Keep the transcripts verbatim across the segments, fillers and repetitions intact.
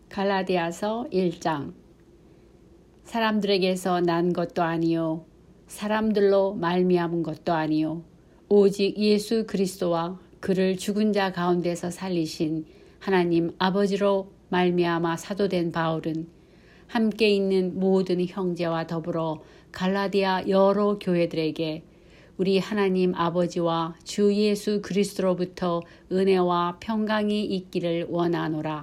갈라디아서 일 장. 사람들에게서 난 것도 아니요 사람들로 말미암은 것도 아니요 오직 예수 그리스도와 그를 죽은 자 가운데서 살리신 하나님 아버지로 말미암아 사도된 바울은 함께 있는 모든 형제와 더불어 갈라디아 여러 교회들에게 우리 하나님 아버지와 주 예수 그리스도로부터 은혜와 평강이 있기를 원하노라.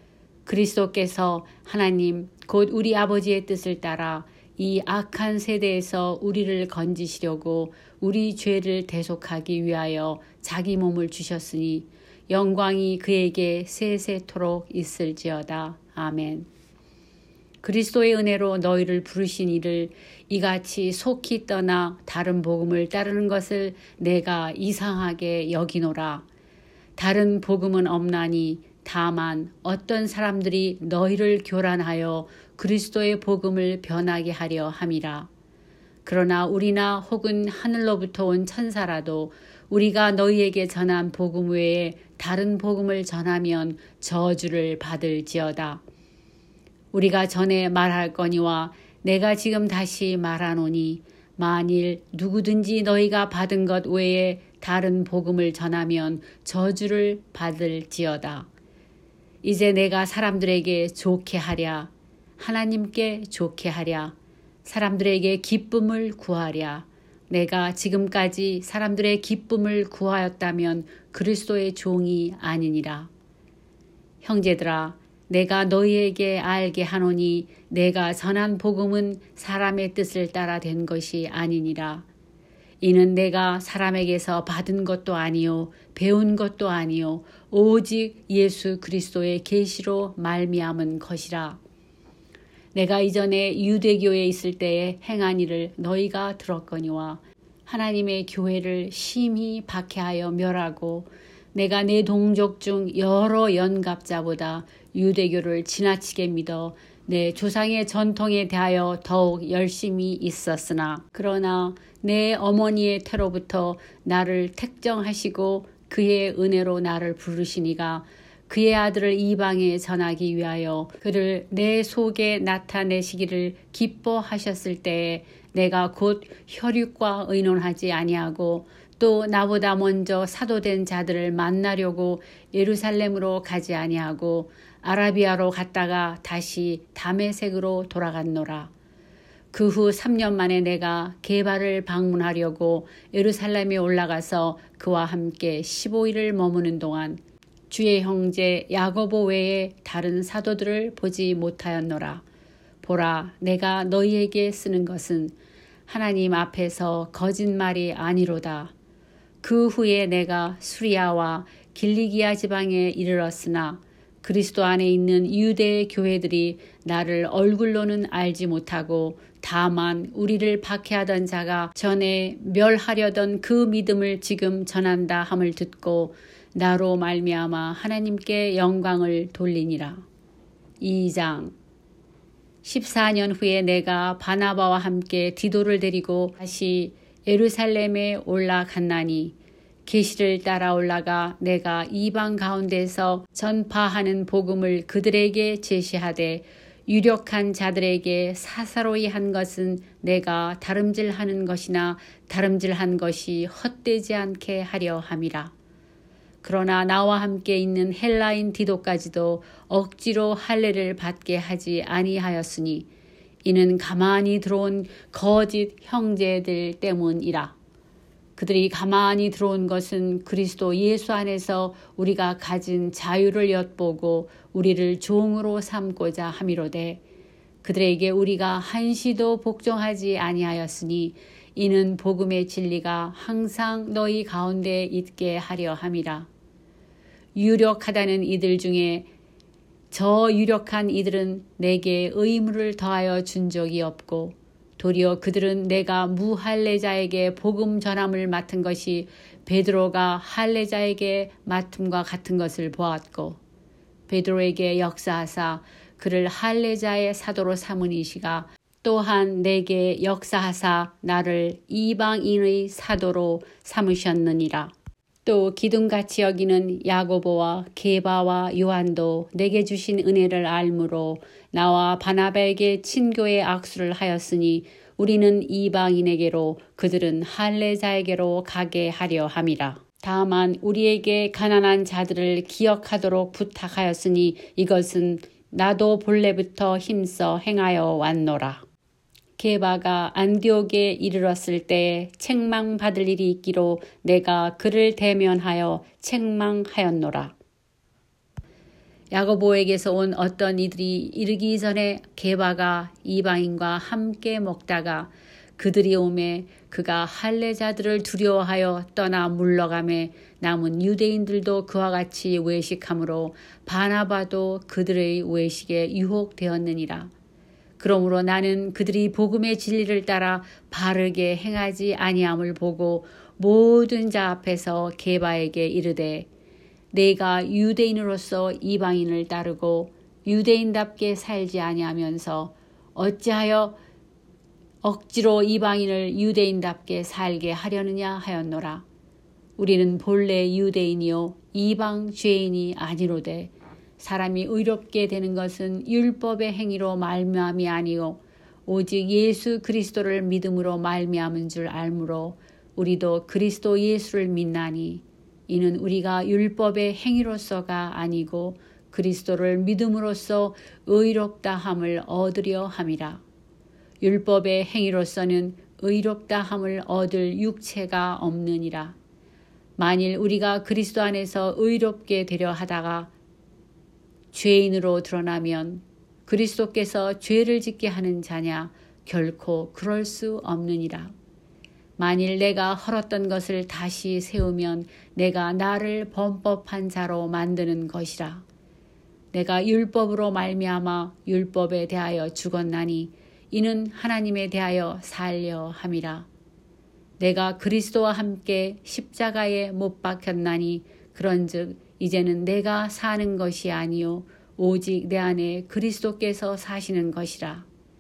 그리스도께서 하나님 곧 우리 아버지의 뜻을 따라 이 악한 세대에서 우리를 건지시려고 우리 죄를 대속하기 위하여 자기 몸을 주셨으니 영광이 그에게 세세토록 있을지어다. 아멘. 그리스도의 은혜로 너희를 부르신 이를 이같이 속히 떠나 다른 복음을 따르는 것을 내가 이상하게 여기노라. 다른 복음은 없나니 다만 어떤 사람들이 너희를 교란하여 그리스도의 복음을 변하게 하려 함이라. 그러나 우리나 혹은 하늘로부터 온 천사라도 우리가 너희에게 전한 복음 외에 다른 복음을 전하면 저주를 받을지어다. 우리가 전에 말할 거니와 내가 지금 다시 말하노니 만일 누구든지 너희가 받은 것 외에 다른 복음을 전하면 저주를 받을지어다. 이제 내가 사람들에게 좋게 하랴, 하나님께 좋게 하랴, 사람들에게 기쁨을 구하랴. 내가 지금까지 사람들의 기쁨을 구하였다면 그리스도의 종이 아니니라. 형제들아, 내가 너희에게 알게 하노니 내가 전한 복음은 사람의 뜻을 따라 된 것이 아니니라. 이는 내가 사람에게서 받은 것도 아니요 배운 것도 아니요 오직 예수 그리스도의 계시로 말미암은 것이라. 내가 이전에 유대교에 있을 때에 행한 일을 너희가 들었거니와 하나님의 교회를 심히 박해하여 멸하고 내가 내 동족 중 여러 연갑자보다 유대교를 지나치게 믿어 내 조상의 전통에 대하여 더욱 열심히 있었으나 그러나 내 어머니의 태로부터 나를 택정하시고 그의 은혜로 나를 부르시니가 그의 아들을 이방에 전하기 위하여 그를 내 속에 나타내시기를 기뻐하셨을 때에 내가 곧 혈육과 의논하지 아니하고 또 나보다 먼저 사도된 자들을 만나려고 예루살렘으로 가지 아니하고 아라비아로 갔다가 다시 다메섹으로 돌아갔노라. 그 후 삼 년 만에 내가 게바를 방문하려고 예루살렘에 올라가서 그와 함께 십오 일을 머무는 동안 주의 형제 야고보 외에 다른 사도들을 보지 못하였노라. 보라, 내가 너희에게 쓰는 것은 하나님 앞에서 거짓말이 아니로다. 그 후에 내가 수리아와 길리기아 지방에 이르렀으나 그리스도 안에 있는 유대 교회들이 나를 얼굴로는 알지 못하고 다만 우리를 박해하던 자가 전에 멸하려던 그 믿음을 지금 전한다 함을 듣고 나로 말미암아 하나님께 영광을 돌리니라. 이 장. 십사 년 후에 내가 바나바와 함께 디도를 데리고 다시 예루살렘에 올라갔나니 계시를 따라 올라가 내가 이방 가운데서 전파하는 복음을 그들에게 제시하되 유력한 자들에게 사사로이 한 것은 내가 다름질하는 것이나 다름질한 것이 헛되지 않게 하려 함이라. 그러나 나와 함께 있는 헬라인 디도까지도 억지로 할례를 받게 하지 아니하였으니 이는 가만히 들어온 거짓 형제들 때문이라. 그들이 가만히 들어온 것은 그리스도 예수 안에서 우리가 가진 자유를 엿보고 우리를 종으로 삼고자 함이로되 그들에게 우리가 한시도 복종하지 아니하였으니 이는 복음의 진리가 항상 너희 가운데 있게 하려 함이라. 유력하다는 이들 중에 저 유력한 이들은 내게 의무를 더하여 준 적이 없고 도리어 그들은 내가 무할례자에게 복음 전함을 맡은 것이 베드로가 할례자에게 맡음과 같은 것을 보았고 베드로에게 역사하사 그를 할례자의 사도로 삼으니시가 또한 내게 역사하사 나를 이방인의 사도로 삼으셨느니라. 또 기둥같이 여기는 야고보와 게바와 요한도 내게 주신 은혜를 알므로 나와 바나바에게 친교의 악수를 하였으니 우리는 이방인에게로 그들은 할례자에게로 가게 하려 함이라. 다만 우리에게 가난한 자들을 기억하도록 부탁하였으니 이것은 나도 본래부터 힘써 행하여 왔노라. 게바가 안디옥에 이르렀을 때 책망받을 일이 있기로 내가 그를 대면하여 책망하였노라. 야고보에게서 온 어떤 이들이 이르기 전에 게바가 이방인과 함께 먹다가 그들이 오매 그가 할례자들을 두려워하여 떠나 물러가매 남은 유대인들도 그와 같이 외식하므로 바나바도 그들의 외식에 유혹되었느니라. 그러므로 나는 그들이 복음의 진리를 따라 바르게 행하지 아니함을 보고 모든 자 앞에서 게바에게 이르되 내가 유대인으로서 이방인을 따르고 유대인답게 살지 아니하면서 어찌하여 억지로 이방인을 유대인답게 살게 하려느냐 하였노라. 우리는 본래 유대인이요 이방 죄인이 아니로되 사람이 의롭게 되는 것은 율법의 행위로 말미암이 아니요 오직 예수 그리스도를 믿음으로 말미암은 줄 알므로 우리도 그리스도 예수를 믿나니 이는 우리가 율법의 행위로서가 아니고 그리스도를 믿음으로써 의롭다함을 얻으려 함이라. 율법의 행위로서는 의롭다함을 얻을 육체가 없느니라. 만일 우리가 그리스도 안에서 의롭게 되려 하다가 죄인으로 드러나면 그리스도께서 죄를 짓게 하는 자냐? 결코 그럴 수 없느니라. 만일 내가 헐었던 것을 다시 세우면 내가 나를 범법한 자로 만드는 것이라. 내가 율법으로 말미암아 율법에 대하여 죽었나니 이는 하나님에 대하여 살려 함이라. 내가 그리스도와 함께 십자가에 못 박혔나니 그런즉 이제는 내가 사는 것이 아니요 오직 내 안에 그리스도께서 사시는 것이라.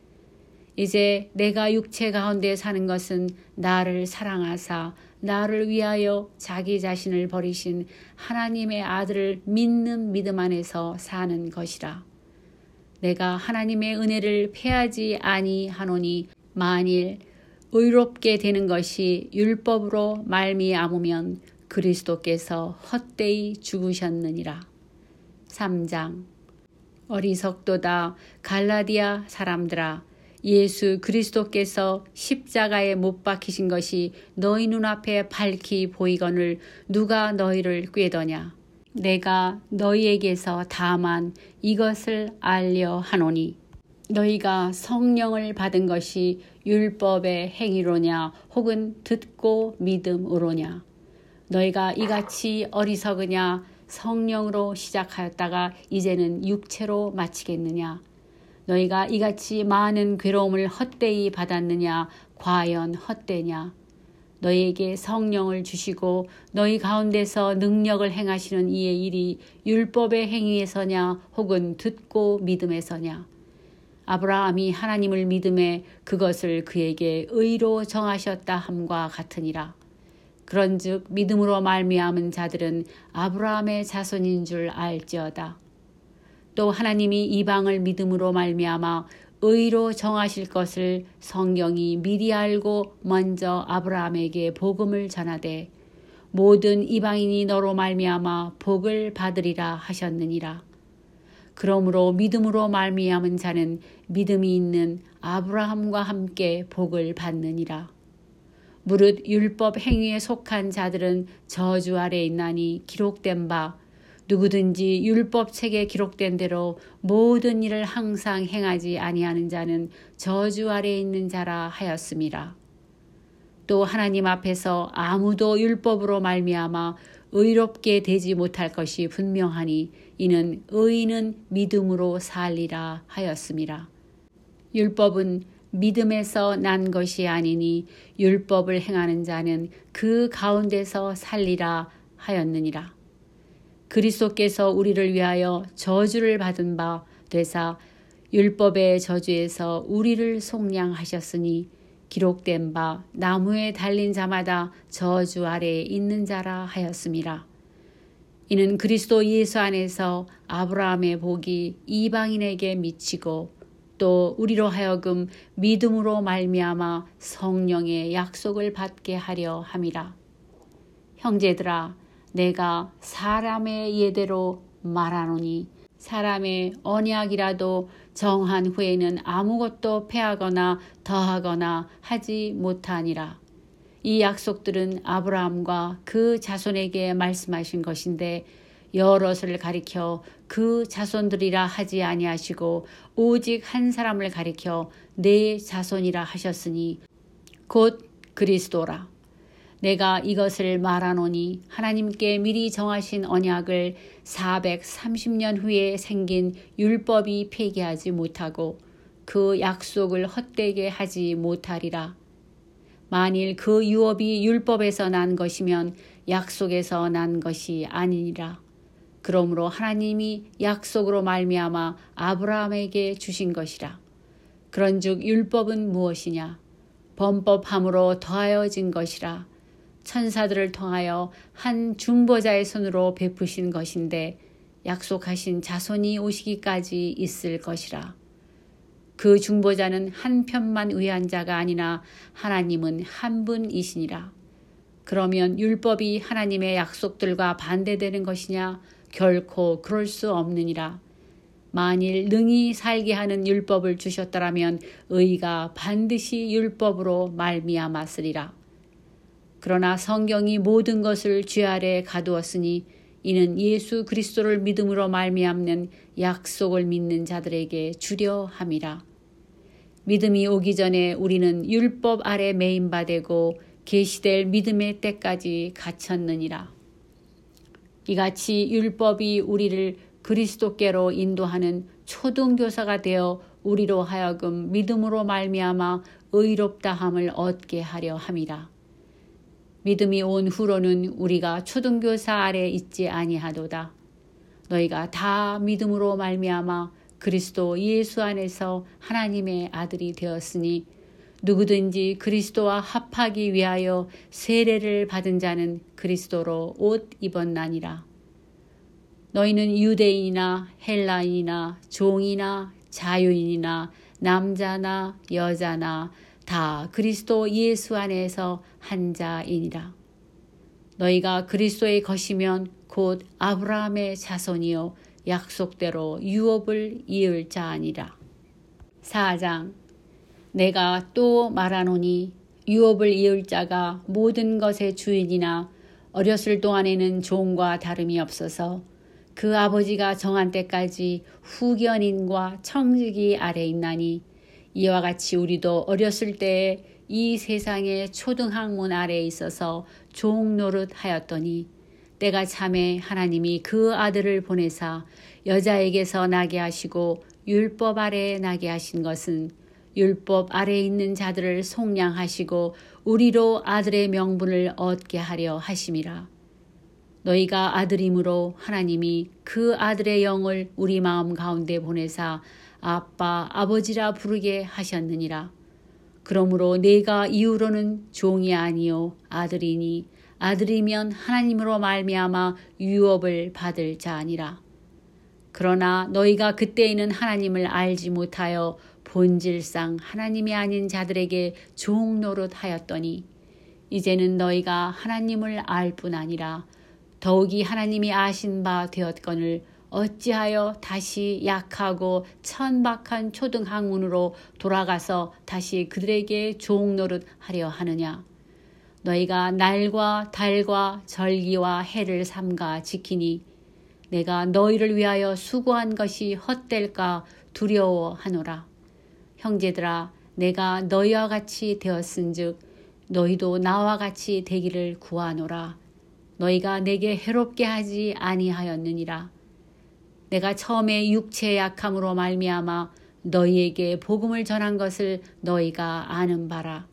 이제 내가 육체 가운데 사는 것은 나를 사랑하사 나를 위하여 자기 자신을 버리신 하나님의 아들을 믿는 믿음 안에서 사는 것이라. 내가 하나님의 은혜를 패하지 아니하노니 만일 의롭게 되는 것이 율법으로 말미암으면 그리스도께서 헛되이 죽으셨느니라. 삼 장. 어리석도다 갈라디아 사람들아, 예수 그리스도께서 십자가에 못 박히신 것이 너희 눈앞에 밝히 보이거늘 누가 너희를 꾀더냐. 내가 너희에게서 다만 이것을 알려 하노니 너희가 성령을 받은 것이 율법의 행위로냐 혹은 듣고 믿음으로냐. 너희가 이같이 어리석으냐. 성령으로 시작하였다가 이제는 육체로 마치겠느냐. 너희가 이같이 많은 괴로움을 헛되이 받았느냐. 과연 헛되냐. 너희에게 성령을 주시고 너희 가운데서 능력을 행하시는 이의 일이 율법의 행위에서냐 혹은 듣고 믿음에서냐. 아브라함이 하나님을 믿음에 그것을 그에게 의로 정하셨다 함과 같으니라. 그런즉 믿음으로 말미암은 자들은 아브라함의 자손인 줄 알지어다. 또 하나님이 이방을 믿음으로 말미암아 의로 정하실 것을 성경이 미리 알고 먼저 아브라함에게 복음을 전하되 모든 이방인이 너로 말미암아 복을 받으리라 하셨느니라. 그러므로 믿음으로 말미암은 자는 믿음이 있는 아브라함과 함께 복을 받느니라. 무릇 율법 행위에 속한 자들은 저주 아래 있나니 기록된 바 누구든지 율법책에 기록된 대로 모든 일을 항상 행하지 아니하는 자는 저주 아래 있는 자라 하였음이라. 또 하나님 앞에서 아무도 율법으로 말미암아 의롭게 되지 못할 것이 분명하니 이는 의인은 믿음으로 살리라 하였음이라. 율법은 믿음에서 난 것이 아니니 율법을 행하는 자는 그 가운데서 살리라 하였느니라. 그리스도께서 우리를 위하여 저주를 받은 바 되사 율법의 저주에서 우리를 속량하셨으니 기록된 바 나무에 달린 자마다 저주 아래에 있는 자라 하였음이라. 이는 그리스도 예수 안에서 아브라함의 복이 이방인에게 미치고 또 우리로 하여금 믿음으로 말미암아 성령의 약속을 받게 하려 함이라. 형제들아, 내가 사람의 예대로 말하노니 사람의 언약이라도 정한 후에는 아무것도 패하거나 더하거나 하지 못하니라. 이 약속들은 아브라함과 그 자손에게 말씀하신 것인데 여럿을 가리켜 그 자손들이라 하지 아니하시고 오직 한 사람을 가리켜 내 자손이라 하셨으니 곧 그리스도라. 내가 이것을 말하노니 하나님께 미리 정하신 언약을 사백삼십 년 후에 생긴 율법이 폐기하지 못하고 그 약속을 헛되게 하지 못하리라. 만일 그 유업이 율법에서 난 것이면 약속에서 난 것이 아니니라. 그러므로 하나님이 약속으로 말미암아 아브라함에게 주신 것이라. 그런즉 율법은 무엇이냐? 범법함으로 더하여진 것이라. 천사들을 통하여 한 중보자의 손으로 베푸신 것인데 약속하신 자손이 오시기까지 있을 것이라. 그 중보자는 한 편만 위한 자가 아니나 하나님은 한 분이시니라. 그러면 율법이 하나님의 약속들과 반대되는 것이냐? 결코 그럴 수 없느니라. 만일 능히 살게 하는 율법을 주셨더라면 의가 반드시 율법으로 말미암았으리라. 그러나 성경이 모든 것을 죄 아래 가두었으니 이는 예수 그리스도를 믿음으로 말미암는 약속을 믿는 자들에게 주려 함이라. 믿음이 오기 전에 우리는 율법 아래 매인 바 되고 계시될 믿음의 때까지 갇혔느니라. 이같이 율법이 우리를 그리스도께로 인도하는 초등교사가 되어 우리로 하여금 믿음으로 말미암아 의롭다함을 얻게 하려 함이라. 믿음이 온 후로는 우리가 초등교사 아래 있지 아니하도다. 너희가 다 믿음으로 말미암아 그리스도 예수 안에서 하나님의 아들이 되었으니 누구든지 그리스도와 합하기 위하여 세례를 받은 자는 그리스도로 옷 입었나니라. 너희는 유대인이나 헬라인이나 종이나 자유인이나 남자나 여자나 다 그리스도 예수 안에서 한 자이니라. 너희가 그리스도의 것이면 곧 아브라함의 자손이요 약속대로 유업을 이을 자아니라. 사 장. 내가 또 말하노니 유업을 이을 자가 모든 것의 주인이나 어렸을 동안에는 종과 다름이 없어서 그 아버지가 정한 때까지 후견인과 청지기 아래 있나니 이와 같이 우리도 어렸을 때에 이 세상의 초등학문 아래에 있어서 종 노릇 하였더니 때가 참에 하나님이 그 아들을 보내사 여자에게서 나게 하시고 율법 아래에 나게 하신 것은 율법 아래에 있는 자들을 속량하시고 우리로 아들의 명분을 얻게 하려 하심이라. 너희가 아들이므로 하나님이 그 아들의 영을 우리 마음 가운데 보내사 아빠 아버지라 부르게 하셨느니라. 그러므로 내가 이후로는 종이 아니요 아들이니 아들이면 하나님으로 말미암아 유업을 받을 자아니라. 그러나 너희가 그때에는 하나님을 알지 못하여 본질상 하나님이 아닌 자들에게 종 노릇하였더니 이제는 너희가 하나님을 알 뿐 아니라 더욱이 하나님이 아신 바 되었거늘 어찌하여 다시 약하고 천박한 초등학문으로 돌아가서 다시 그들에게 종 노릇하려 하느냐. 너희가 날과 달과 절기와 해를 삼가 지키니 내가 너희를 위하여 수고한 것이 헛될까 두려워하노라. 형제들아, 내가 너희와 같이 되었은즉 너희도 나와 같이 되기를 구하노라. 너희가 내게 해롭게 하지 아니하였느니라. 내가 처음에 육체의 약함으로 말미암아 너희에게 복음을 전한 것을 너희가 아는 바라.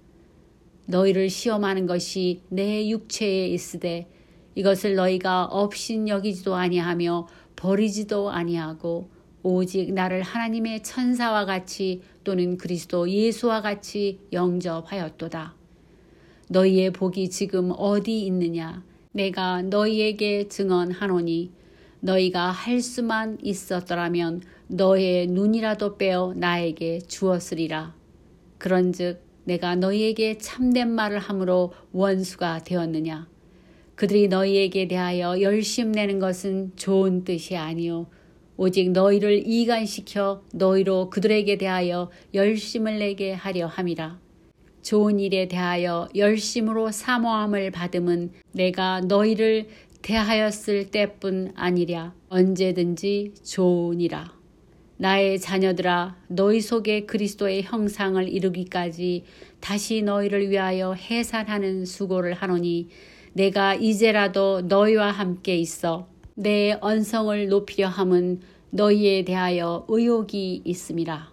너희를 시험하는 것이 내 육체에 있으되 이것을 너희가 업신 여기지도 아니하며 버리지도 아니하고 오직 나를 하나님의 천사와 같이 또는 그리스도 예수와 같이 영접하였도다. 너희의 복이 지금 어디 있느냐? 내가 너희에게 증언하노니 너희가 할 수만 있었더라면 너의 눈이라도 빼어 나에게 주었으리라. 그런즉 내가 너희에게 참된 말을 함으로 원수가 되었느냐? 그들이 너희에게 대하여 열심내는 것은 좋은 뜻이 아니요 오직 너희를 이간시켜 너희로 그들에게 대하여 열심을 내게 하려 함이라. 좋은 일에 대하여 열심으로 사모함을 받음은 내가 너희를 대하였을 때뿐 아니랴. 언제든지 좋으니라. 나의 자녀들아, 너희 속에 그리스도의 형상을 이루기까지 다시 너희를 위하여 해산하는 수고를 하노니 내가 이제라도 너희와 함께 있어 내 언성을 높이려 함은 너희에 대하여 의욕이 있음이라.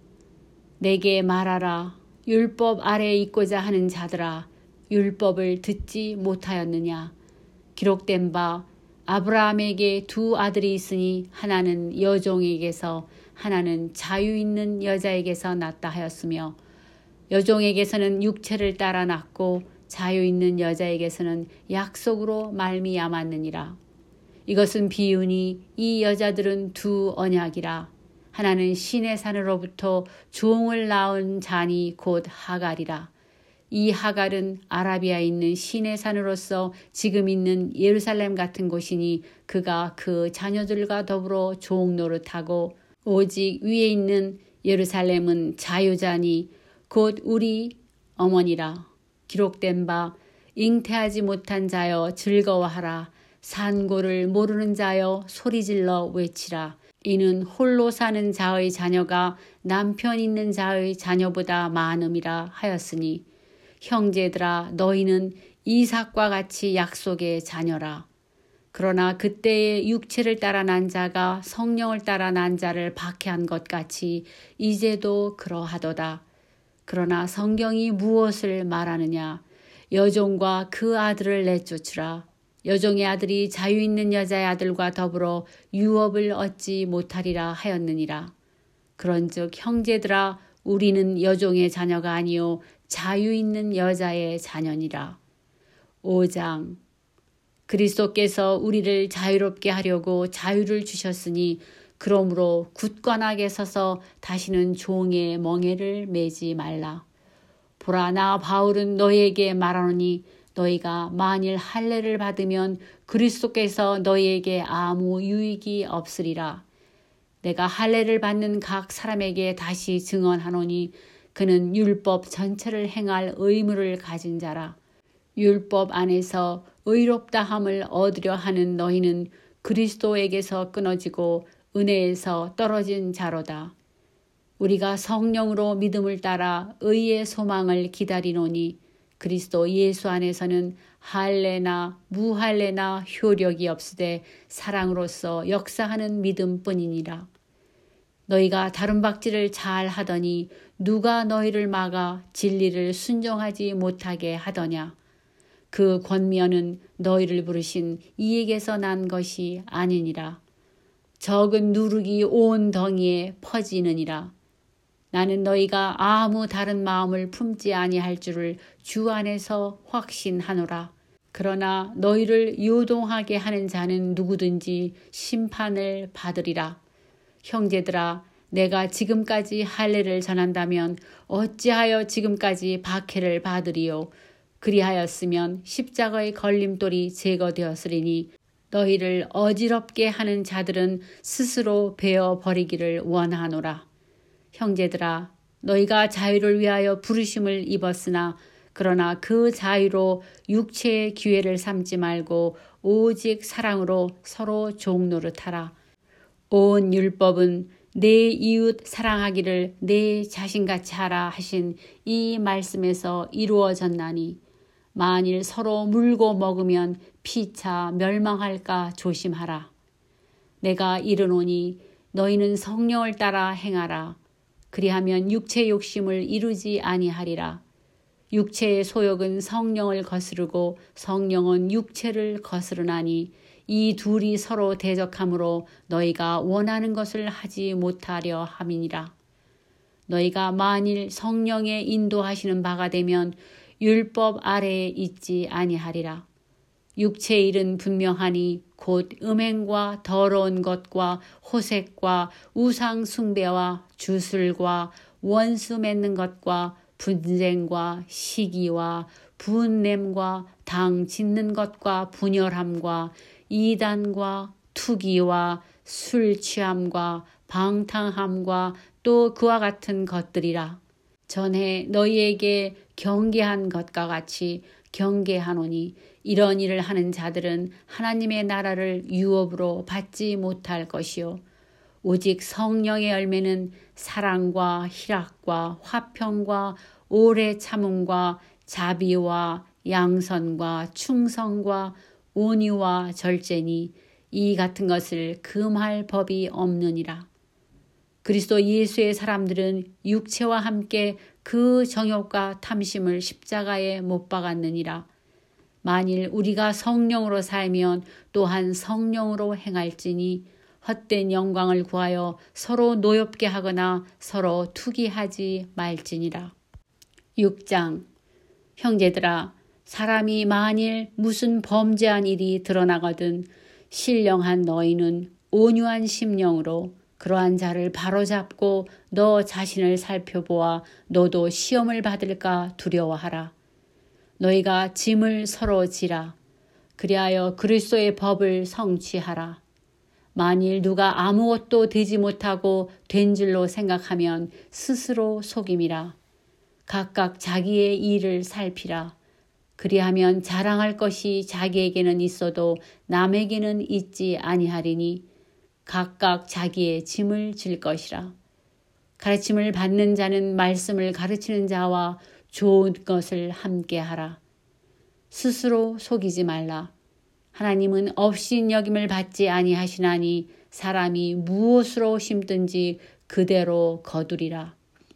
내게 말하라. 율법 아래에 있고자 하는 자들아, 율법을 듣지 못하였느냐? 기록된 바 아브라함에게 두 아들이 있으니 하나는 여종에게서 하나는 자유 있는 여자에게서 낳다 하였으며 여종에게서는 육체를 따라 낳고 자유 있는 여자에게서는 약속으로 말미암았느니라. 이것은 비유니 이 여자들은 두 언약이라. 하나는 시내 산으로부터 종을 낳은 자니 곧 하갈이라. 이 하갈은 아라비아에 있는 시내 산으로서 지금 있는 예루살렘 같은 곳이니 그가 그 자녀들과 더불어 종 노릇하고 오직 위에 있는 예루살렘은 자유자니 곧 우리 어머니라. 기록된 바 잉태하지 못한 자여 즐거워하라. 산고를 모르는 자여 소리질러 외치라. 이는 홀로 사는 자의 자녀가 남편 있는 자의 자녀보다 많음이라 하였으니 형제들아 너희는 이삭과 같이 약속의 자녀라. 그러나 그때의 육체를 따라 난 자가 성령을 따라 난 자를 박해한 것 같이 이제도 그러하도다. 그러나 성경이 무엇을 말하느냐? 여종과 그 아들을 내쫓으라. 여종의 아들이 자유 있는 여자의 아들과 더불어 유업을 얻지 못하리라 하였느니라. 그런즉 형제들아 우리는 여종의 자녀가 아니요 자유 있는 여자의 자녀니라. 오 장. 그리스도께서 우리를 자유롭게 하려고 자유를 주셨으니 그러므로 굳건하게 서서 다시는 종의 멍에를 매지 말라. 보라, 나 바울은 너희에게 말하노니 너희가 만일 할례를 받으면 그리스도께서 너희에게 아무 유익이 없으리라. 내가 할례를 받는 각 사람에게 다시 증언하노니 그는 율법 전체를 행할 의무를 가진 자라. 율법 안에서 의롭다함을 얻으려 하는 너희는 그리스도에게서 끊어지고 은혜에서 떨어진 자로다. 우리가 성령으로 믿음을 따라 의의 소망을 기다리노니 그리스도 예수 안에서는 할례나 무할례나 효력이 없으되 사랑으로서 역사하는 믿음뿐이니라. 너희가 다른 박질을 잘 하더니 누가 너희를 막아 진리를 순종하지 못하게 하더냐? 그 권면은 너희를 부르신 이에게서 난 것이 아니니라. 적은 누룩이 온 덩이에 퍼지느니라. 나는 너희가 아무 다른 마음을 품지 아니할 줄을 주 안에서 확신하노라. 그러나 너희를 요동하게 하는 자는 누구든지 심판을 받으리라. 형제들아, 내가 지금까지 할례를 전한다면 어찌하여 지금까지 박해를 받으리요? 그리하였으면 십자가의 걸림돌이 제거되었으리니 너희를 어지럽게 하는 자들은 스스로 베어 버리기를 원하노라. 형제들아, 너희가 자유를 위하여 부르심을 입었으나 그러나 그 자유로 육체의 기회를 삼지 말고 오직 사랑으로 서로 종노릇하라. 온 율법은 내 이웃 사랑하기를 내 자신같이 하라 하신 이 말씀에서 이루어졌나니 만일 서로 물고 먹으면 피차 멸망할까 조심하라. 내가 이르노니 너희는 성령을 따라 행하라. 그리하면 육체 욕심을 이루지 아니하리라. 육체의 소욕은 성령을 거스르고 성령은 육체를 거스르나니 이 둘이 서로 대적함으로 너희가 원하는 것을 하지 못하려 함이니라. 너희가 만일 성령의 인도하시는 바가 되면 율법 아래에 있지 아니하리라. 육체의 일은 분명하니 곧 음행과 더러운 것과 호색과 우상 숭배와 주술과 원수 맺는 것과 분쟁과 시기와 분냄과 당 짓는 것과 분열함과 이단과 투기와 술 취함과 방탕함과 또 그와 같은 것들이라. 전에 너희에게 경계한 것과 같이 경계하노니 이런 일을 하는 자들은 하나님의 나라를 유업으로 받지 못할 것이요 오직 성령의 열매는 사랑과 희락과 화평과 오래 참음과 자비와 양선과 충성과 온유와 절제니 이 같은 것을 금할 법이 없느니라. 그리스도 예수의 사람들은 육체와 함께 그 정욕과 탐심을 십자가에 못 박았느니라. 만일 우리가 성령으로 살면 또한 성령으로 행할지니 헛된 영광을 구하여 서로 노엽게 하거나 서로 투기하지 말지니라. 육 장. 형제들아, 사람이 만일 무슨 범죄한 일이 드러나거든 신령한 너희는 온유한 심령으로 그러한 자를 바로잡고 너 자신을 살펴보아 너도 시험을 받을까 두려워하라. 너희가 짐을 서로 지라. 그리하여 그리스도의 법을 성취하라. 만일 누가 아무것도 되지 못하고 된 줄로 생각하면 스스로 속임이라. 각각 자기의 일을 살피라. 그리하면 자랑할 것이 자기에게는 있어도 남에게는 있지 아니하리니 각각 자기의 짐을 질 것이라. 가르침을 받는 자는 말씀을 가르치는 자와 좋은 것을 함께하라. 스스로 속이지 말라. 하나님은 없인 여김을 받지 아니하시나니 사람이 무엇으로 심든지 그대로 거두리라.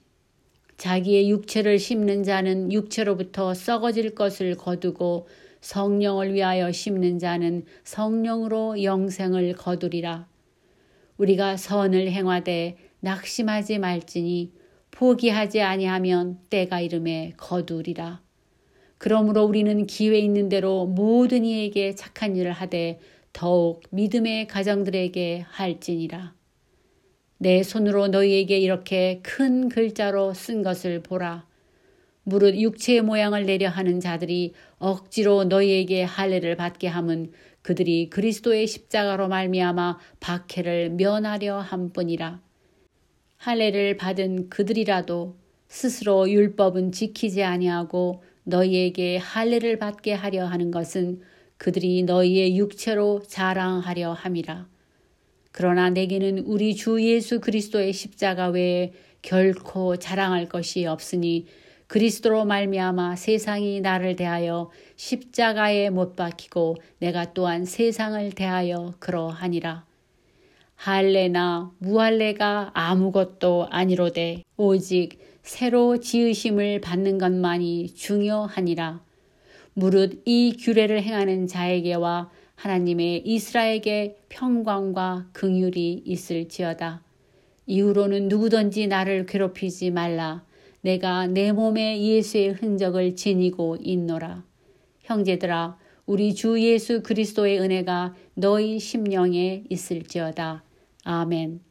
자기의 육체를 심는 자는 육체로부터 썩어질 것을 거두고 성령을 위하여 심는 자는 성령으로 영생을 거두리라. 우리가 선을 행하되 낙심하지 말지니 포기하지 아니하면 때가 이름에 거두리라. 그러므로 우리는 기회 있는 대로 모든 이에게 착한 일을 하되 더욱 믿음의 가정들에게 할지니라. 내 손으로 너희에게 이렇게 큰 글자로 쓴 것을 보라. 무릇 육체의 모양을 내려 하는 자들이 억지로 너희에게 할례를 받게 함은 그들이 그리스도의 십자가로 말미암아 박해를 면하려 함뿐이라. 할례를 받은 그들이라도 스스로 율법은 지키지 아니하고 너희에게 할례를 받게 하려 하는 것은 그들이 너희의 육체로 자랑하려 함이라. 그러나 내게는 우리 주 예수 그리스도의 십자가 외에 결코 자랑할 것이 없으니 그리스도로 말미암아 세상이 나를 대하여 십자가에 못 박히고 내가 또한 세상을 대하여 그러하니라. 할례나 무할례가 아무것도 아니로되 오직 새로 지으심을 받는 것만이 중요하니라. 무릇 이 규례를 행하는 자에게와 하나님의 이스라엘에게 평강과 긍휼이 있을지어다. 이후로는 누구든지 나를 괴롭히지 말라. 내가 내 몸에 예수의 흔적을 지니고 있노라. 형제들아, 우리 주 예수 그리스도의 은혜가 너희 심령에 있을지어다. 아멘.